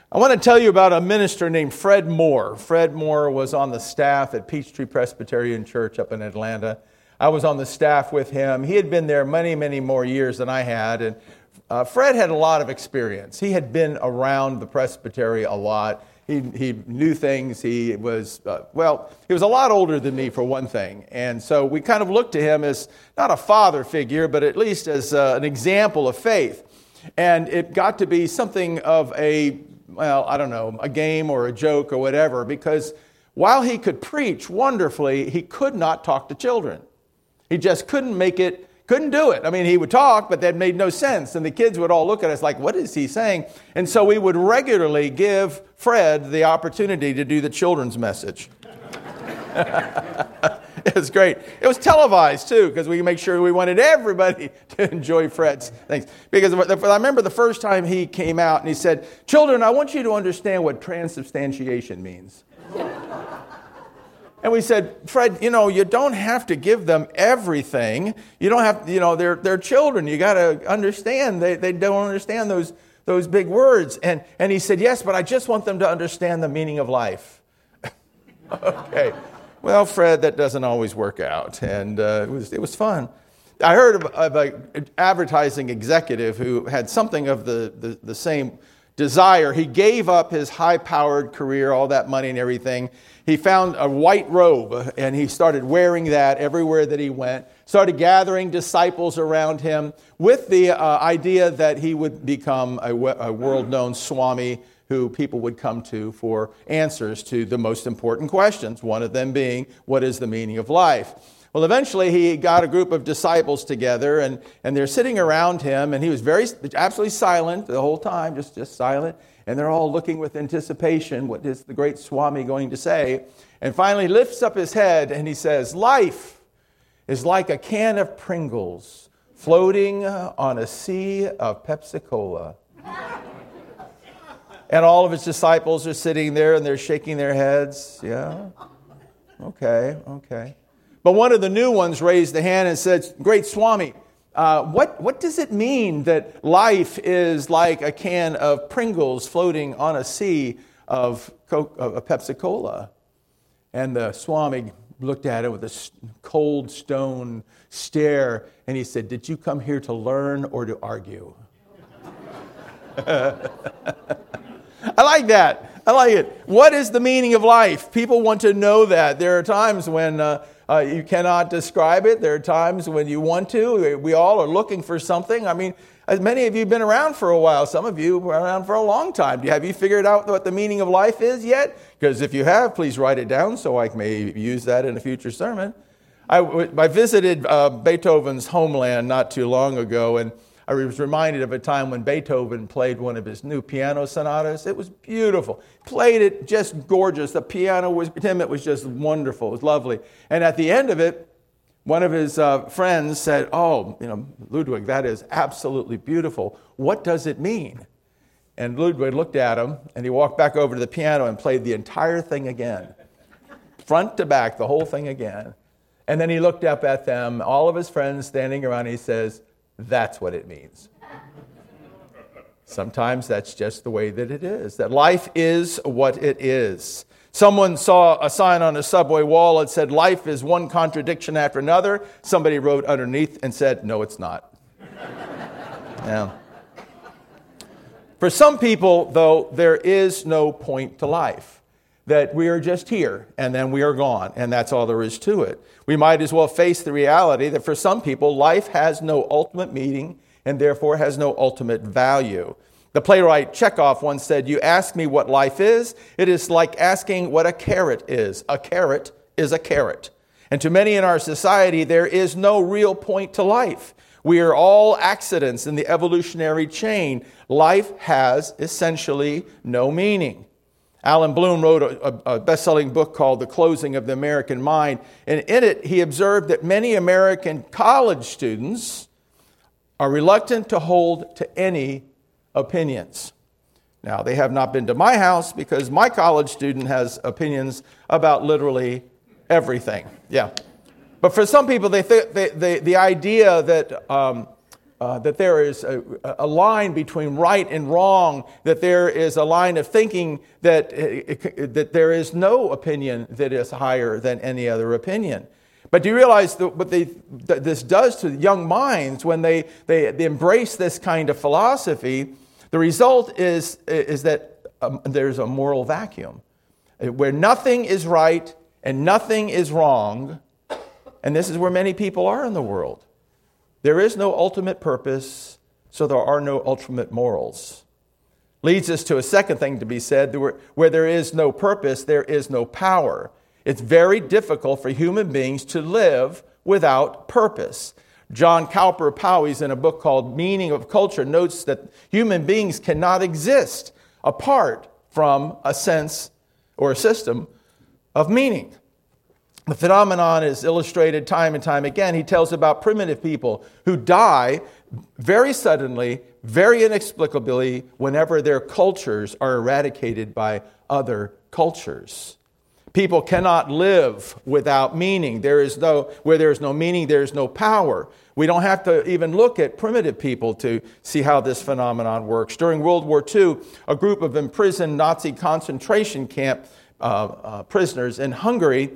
I want to tell you about a minister named Fred Moore. Fred Moore was on the staff at Peachtree Presbyterian Church up in Atlanta. I was on the staff with him. He had been there many, many more years than I had. And Fred had a lot of experience. He had been around the presbytery a lot. He knew things. He was, he was a lot older than me for one thing. And so we kind of looked to him as not a father figure, but at least as an example of faith. And it got to be something of a game or a joke or whatever, because while he could preach wonderfully, he could not talk to children. He just couldn't do it. I mean, he would talk, but that made no sense. And the kids would all look at us like, what is he saying? And so we would regularly give Fred the opportunity to do the children's message. It was great. It was televised, too, because we make sure we wanted everybody to enjoy Fred's things. Because I remember the first time he came out and he said, "Children, I want you to understand what transubstantiation means." And we said, "Fred, you don't have to give them everything. You don't have, they're children. You got to understand. They don't understand those big words." And he said, "Yes, but I just want them to understand the meaning of life." Okay. Well, Fred, that doesn't always work out, and it was fun. I heard of an advertising executive who had something of the same desire. He gave up his high-powered career, all that money and everything. He found a white robe, and he started wearing that everywhere that he went, started gathering disciples around him with the idea that he would become a world-known Swami who people would come to for answers to the most important questions, one of them being, what is the meaning of life? Well, eventually he got a group of disciples together, and they're sitting around him, and he was absolutely silent the whole time, just silent, and they're all looking with anticipation, what is the great Swami going to say? And finally lifts up his head, and he says, "Life is like a can of Pringles floating on a sea of Pepsi-Cola." And all of his disciples are sitting there and they're shaking their heads. Yeah, okay. But one of the new ones raised a hand and said, "Great Swami, what does it mean that life is like a can of Pringles floating on a sea of Pepsi-Cola?" And the Swami looked at it with a cold stone stare, and he said, "Did you come here to learn or to argue?" I like that. I like it. What is the meaning of life? People want to know that. There are times when you cannot describe it. There are times when you want to. We all are looking for something. I mean, as many of you have been around for a while. Some of you were around for a long time. Have you figured out what the meaning of life is yet? Because if you have, please write it down so I may use that in a future sermon. I visited Beethoven's homeland not too long ago, and I was reminded of a time when Beethoven played one of his new piano sonatas. It was beautiful. Played it just gorgeous. The piano was just wonderful. It was lovely. And at the end of it, one of his friends said, "Oh, Ludwig, that is absolutely beautiful. What does it mean?" And Ludwig looked at him, and he walked back over to the piano and played the entire thing again. Front to back, the whole thing again. And then he looked up at them, all of his friends standing around, and he says, "That's what it means." Sometimes that's just the way that it is, that life is what it is. Someone saw a sign on a subway wall that said, "Life is one contradiction after another." Somebody wrote underneath and said, "No, it's not." Yeah. For some people, though, there is no point to life. That we are just here, and then we are gone, and that's all there is to it. We might as well face the reality that for some people, life has no ultimate meaning, and therefore has no ultimate value. The playwright Chekhov once said, "You ask me what life is, it is like asking what a carrot is. A carrot is a carrot." And to many in our society, there is no real point to life. We are all accidents in the evolutionary chain. Life has essentially no meaning. Alan Bloom wrote a best-selling book called The Closing of the American Mind, and in it he observed that many American college students are reluctant to hold to any opinions. Now, they have not been to my house because my college student has opinions about literally everything. Yeah. But for some people, the idea that that there is a line between right and wrong, that there is a line of thinking that there is no opinion that is higher than any other opinion. But do you realize what this does to young minds when they embrace this kind of philosophy? The result is that there's a moral vacuum where nothing is right and nothing is wrong. And this is where many people are in the world. There is no ultimate purpose, so there are no ultimate morals. Leads us to a second thing to be said, where there is no purpose, there is no power. It's very difficult for human beings to live without purpose. John Cowper Powys, in a book called Meaning of Culture, notes that human beings cannot exist apart from a sense or a system of meaning. The phenomenon is illustrated time and time again. He tells about primitive people who die very suddenly, very inexplicably, whenever their cultures are eradicated by other cultures. People cannot live without meaning. Where there is no meaning, there is no power. We don't have to even look at primitive people to see how this phenomenon works. During World War II, a group of imprisoned Nazi concentration camp prisoners in Hungary,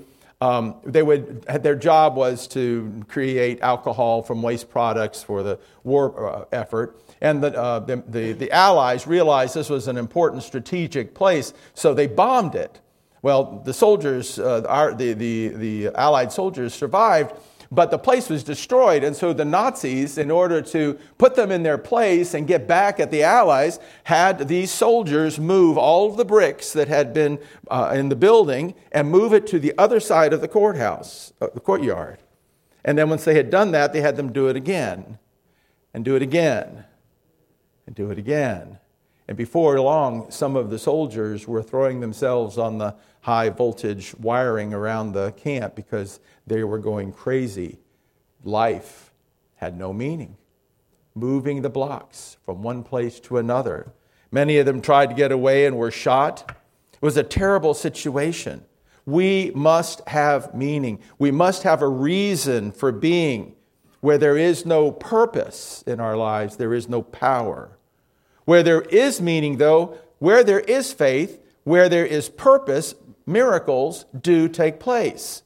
their job was to create alcohol from waste products for the war effort. And the Allies realized this was an important strategic place, so they bombed it. Well, the soldiers, the Allied soldiers survived, but the place was destroyed. And so the Nazis, in order to put them in their place and get back at the Allies, had these soldiers move all of the bricks that had been in the building and move it to the other side of the courthouse, the courtyard. And then once they had done that, they had them do it again, and do it again, and do it again. And before long, some of the soldiers were throwing themselves on the high voltage wiring around the camp because they were going crazy. Life had no meaning. Moving the blocks from one place to another. Many of them tried to get away and were shot. It was a terrible situation. We must have meaning. We must have a reason for being. Where there is no purpose in our lives, there is no power. Where there is meaning, though, where there is faith, where there is purpose, miracles do take place.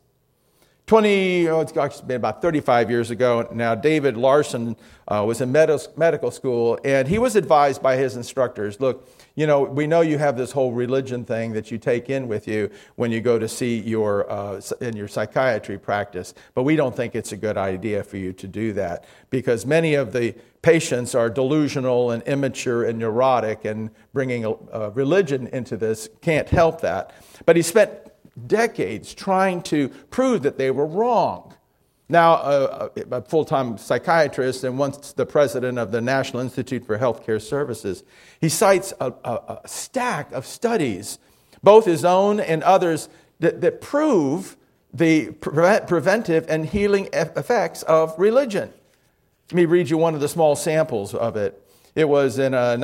It's been about 35 years ago now, David Larson was in medical school, and he was advised by his instructors, look, we know you have this whole religion thing that you take in with you when you go to see in your psychiatry practice, but we don't think it's a good idea for you to do that because many of the patients are delusional and immature and neurotic, and bringing religion into this can't help that. But he spent decades trying to prove that they were wrong. Now, a full-time psychiatrist and once the president of the National Institute for Healthcare Services, he cites a stack of studies, both his own and others, that prove the preventive and healing effects of religion. Let me read you one of the small samples of it. It was in a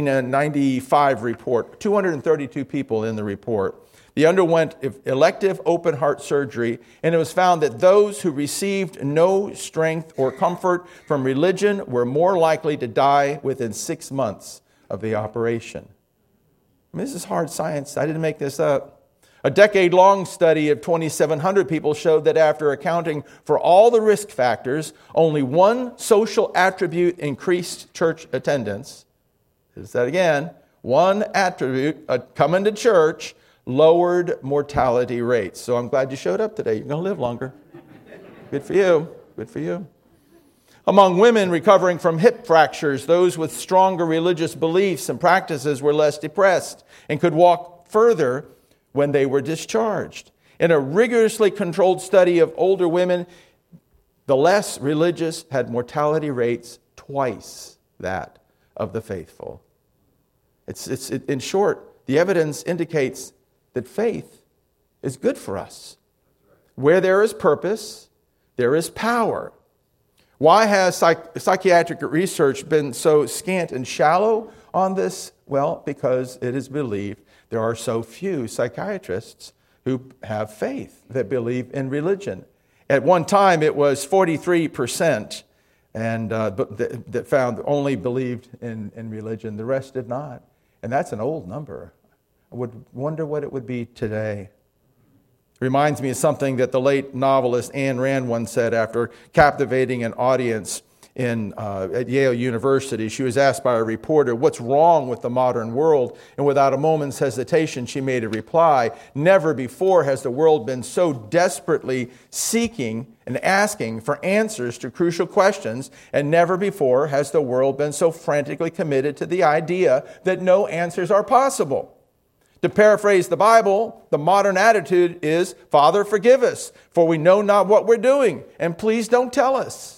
1995 report, 232 people in the report. They underwent elective open heart surgery, and it was found that those who received no strength or comfort from religion were more likely to die within 6 months of the operation. This is hard science. I didn't make this up. A decade-long study of 2,700 people showed that after accounting for all the risk factors, only one social attribute increased church attendance. Here's that again. One attribute, coming to church, lowered mortality rates. So I'm glad you showed up today. You're going to live longer. Good for you. Good for you. Among women recovering from hip fractures, those with stronger religious beliefs and practices were less depressed and could walk further when they were discharged. In a rigorously controlled study of older women, the less religious had mortality rates twice that of the faithful. In short, the evidence indicates that faith is good for us. Where there is purpose, there is power. Why has psychiatric research been so scant and shallow on this? Well, because it is believed there are so few psychiatrists who have faith, that believe in religion. At one time, it was 43%, and that found only believed in religion. The rest did not. And that's an old number. I would wonder what it would be today. It reminds me of something that the late novelist Ayn Rand once said after captivating an audience at Yale University. She was asked by a reporter, "What's wrong with the modern world?" And without a moment's hesitation, she made a reply, "Never before has the world been so desperately seeking and asking for answers to crucial questions, and never before has the world been so frantically committed to the idea that no answers are possible." To paraphrase the Bible, the modern attitude is, "Father, forgive us, for we know not what we're doing, and please don't tell us."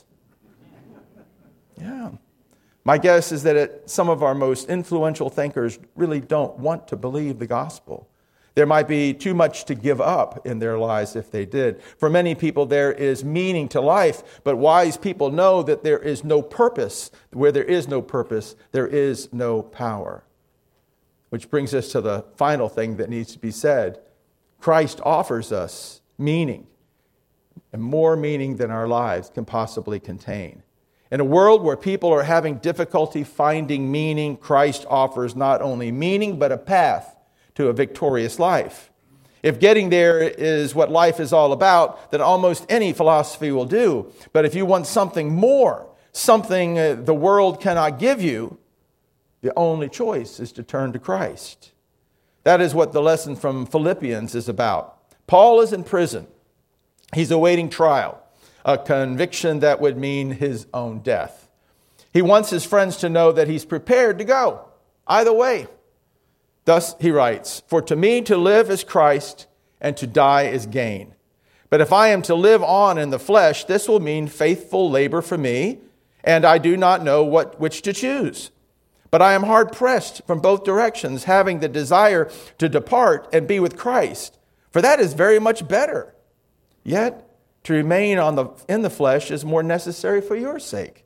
Yeah. My guess is that some of our most influential thinkers really don't want to believe the gospel. There might be too much to give up in their lives if they did. For many people, there is meaning to life, but wise people know that there is no purpose. Where there is no purpose, there is no power. Which brings us to the final thing that needs to be said. Christ offers us meaning, and more meaning than our lives can possibly contain. In a world where people are having difficulty finding meaning, Christ offers not only meaning, but a path to a victorious life. If getting there is what life is all about, then almost any philosophy will do. But if you want something more, something the world cannot give you, the only choice is to turn to Christ. That is what the lesson from Philippians is about. Paul is in prison. He's awaiting trial. A conviction that would mean his own death. He wants his friends to know that he's prepared to go either way. Thus he writes, "For to me to live is Christ, and to die is gain. But if I am to live on in the flesh, this will mean faithful labor for me, and I do not know which to choose. But I am hard pressed from both directions, having the desire to depart and be with Christ, for that is very much better. Yet to remain in the flesh is more necessary for your sake."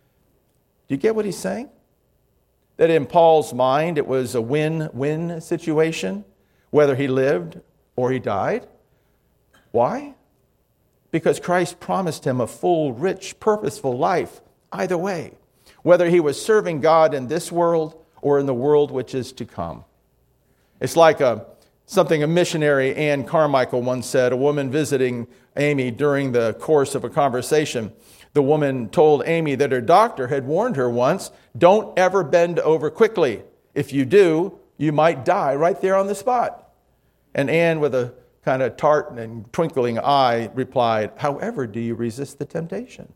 Do you get what he's saying? That in Paul's mind, it was a win-win situation, whether he lived or he died. Why? Because Christ promised him a full, rich, purposeful life either way, whether he was serving God in this world or in the world which is to come. It's like something a missionary, Anne Carmichael, once said. A woman visiting Amy during the course of a conversation, the woman told Amy that her doctor had warned her once, "Don't ever bend over quickly. If you do, you might die right there on the spot." And Anne, with a kind of tart and twinkling eye, replied, "However do you resist the temptation?"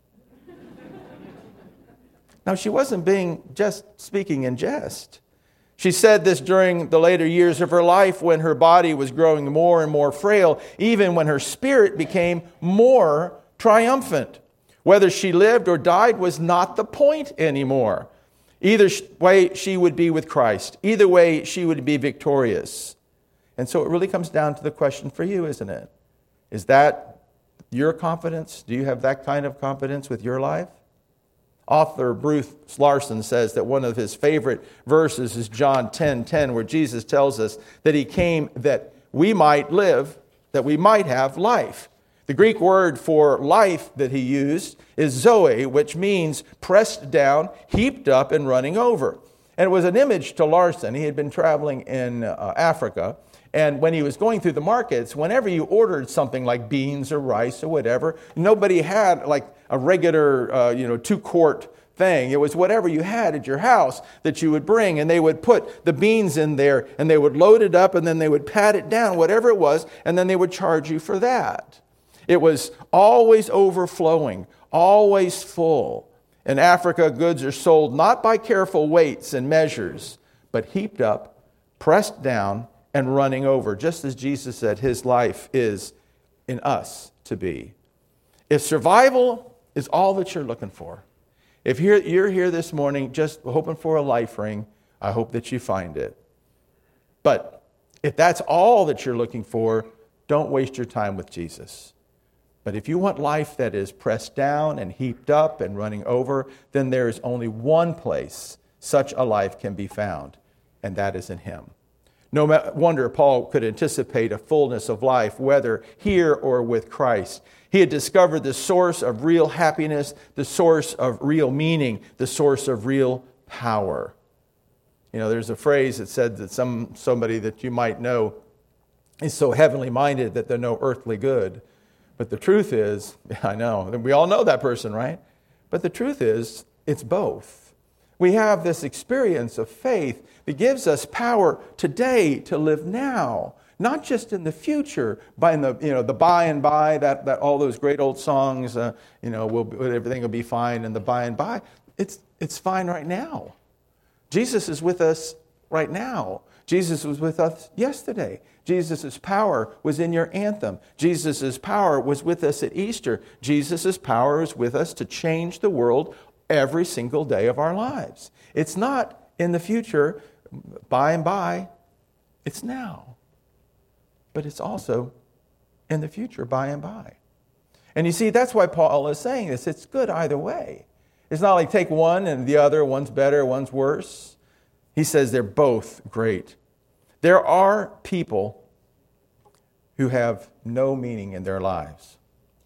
Now, she wasn't just speaking in jest. She said this during the later years of her life when her body was growing more and more frail, even when her spirit became more triumphant. Whether she lived or died was not the point anymore. Either way, she would be with Christ. Either way, she would be victorious. And so it really comes down to the question for you, isn't it? Is that your confidence? Do you have that kind of confidence with your life? Author Bruce Larson says that one of his favorite verses is John 10:10, where Jesus tells us that he came that we might live, that we might have life. The Greek word for life that he used is zoe, which means pressed down, heaped up, and running over. And it was an image to Larson. He had been traveling in Africa, and when he was going through the markets, whenever you ordered something like beans or rice or whatever, nobody had like a regular 2-quart thing. It was whatever you had at your house that you would bring, and they would put the beans in there, and they would load it up, and then they would pat it down, whatever it was, and then they would charge you for that. It was always overflowing, always full. In Africa, goods are sold not by careful weights and measures, but heaped up, pressed down, and running over, just as Jesus said his life is in us to be. If survival is all that you're looking for, if you're here this morning just hoping for a life ring, I hope that you find it. But if that's all that you're looking for, don't waste your time with Jesus. But if you want life that is pressed down and heaped up and running over, then there is only one place such a life can be found, and that is in him. No wonder Paul could anticipate a fullness of life, whether here or with Christ. He had discovered the source of real happiness, the source of real meaning, the source of real power. You know, there's a phrase that said that somebody that you might know is so heavenly minded that they're no earthly good. But the truth is, I know, we all know that person, right? But the truth is, it's both. We have this experience of faith that gives us power today to live now, not just in the future, by the by and by, that all those great old songs, everything will be fine in the by and by. It's fine right now. Jesus is with us right now. Jesus was with us yesterday. Jesus' power was in your anthem. Jesus' power was with us at Easter. Jesus' power is with us to change the world every single day of our lives. It's not in the future, by and by. It's now. But it's also in the future, by and by. And you see, that's why Paul is saying this. It's good either way. It's not like take one and the other, one's better, one's worse. He says they're both great. There are people who have no meaning in their lives.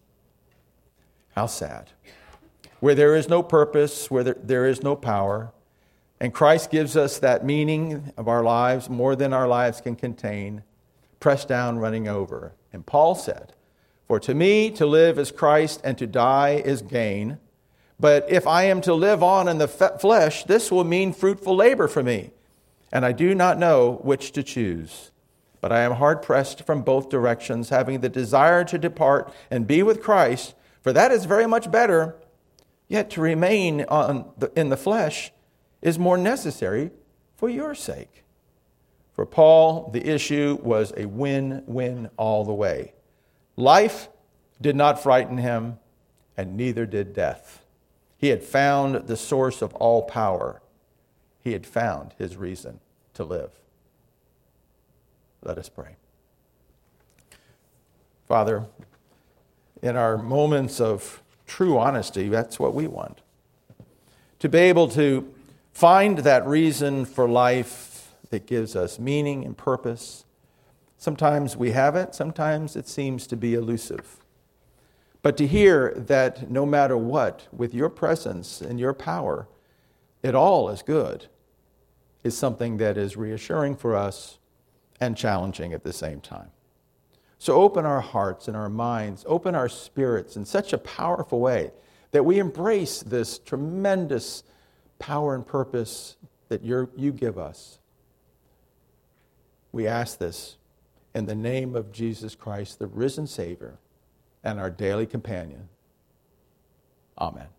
How sad. Where there is no purpose, where there is no power, and Christ gives us that meaning of our lives more than our lives can contain, pressed down, running over. And Paul said, "For to me to live is Christ, and to die is gain. But if I am to live on in the flesh, this will mean fruitful labor for me. And I do not know which to choose. But I am hard-pressed from both directions, having the desire to depart and be with Christ, for that is very much better. Yet to remain in the flesh is more necessary for your sake." For Paul, the issue was a win-win all the way. Life did not frighten him, and neither did death. He had found the source of all power. He had found his reason to live. Let us pray. Father, in our moments of true honesty, that's what we want. To be able to find that reason for life that gives us meaning and purpose. Sometimes we have it, sometimes it seems to be elusive. But to hear that no matter what, with your presence and your power, it all is good, is something that is reassuring for us and challenging at the same time. So open our hearts and our minds, open our spirits in such a powerful way that we embrace this tremendous power and purpose that you give us. We ask this in the name of Jesus Christ, the risen Savior and our daily companion. Amen.